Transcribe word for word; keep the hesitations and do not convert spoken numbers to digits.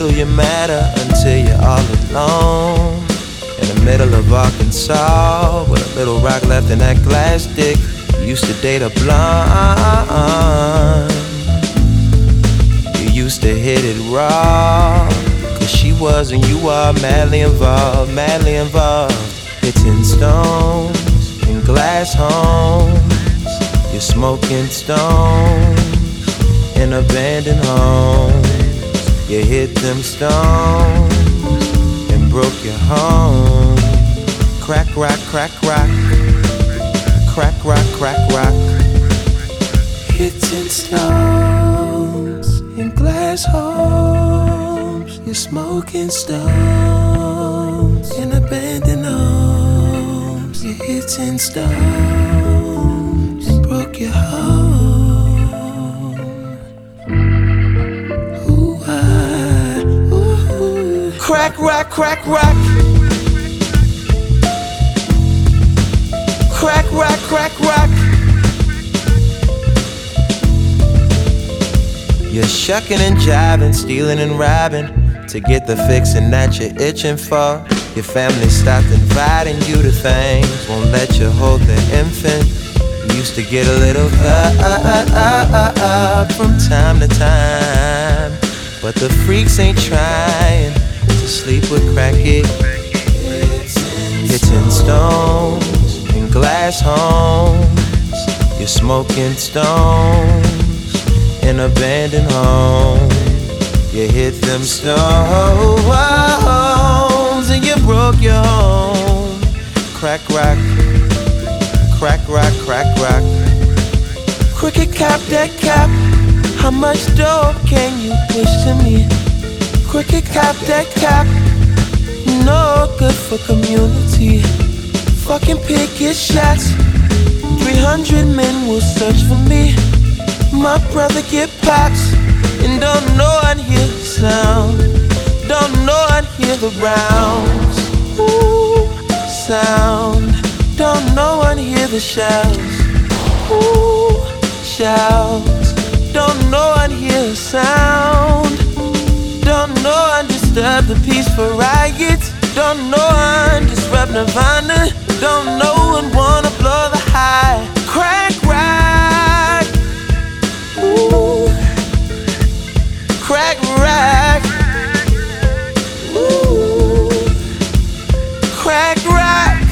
little you matter until you're all alone. In the middle of Arkansas, with a little rock left in that glass dick. You used to date a blonde. You used to hit it raw, cause she was and you are madly involved, madly involved. Hitting stones in glass homes. You're smoking stones in abandoned homes. You hit them stones and broke your home. Crack, rock, crack, rock. Crack, rock, crack, rock. Hitting stones in glass homes. You're smoking stones in abandoned homes. You're hitting stones and broke your home. Ooh, ah, ooh. Crack, rock, crack, rock. Crack, rock, crack, rock. You're shucking and jiving, stealing and robbing to get the fixin' that you're itching for. Your family stopped inviting you to things, won't let you hold the infant. You used to get a little up from time to time, but the freaks ain't trying to sleep with crackhead. Hitting stones in glass homes. You're smoking stones in abandoned homes. You hit them stones and you broke your home. Crack, rock, crack, rock, crack, rock. Crooked cop, that cop. How much dope can you push to me? Crooked cop, that cop. No good for community. Fucking picket shots. Three hundred men will search for me. My brother get pops and don't know I'd hear the sound. Don't know I'd hear the rounds. Ooh, sound. Don't know I'd hear the shouts. Ooh, shouts. Don't know I'd hear the sound. Don't know I'd disturb the peaceful riots. Don't know I'd disrupt Nirvana. Don't know I'd wanna blow the high. Crack rock. Ooh. Crack rock. Ooh. Crack rock.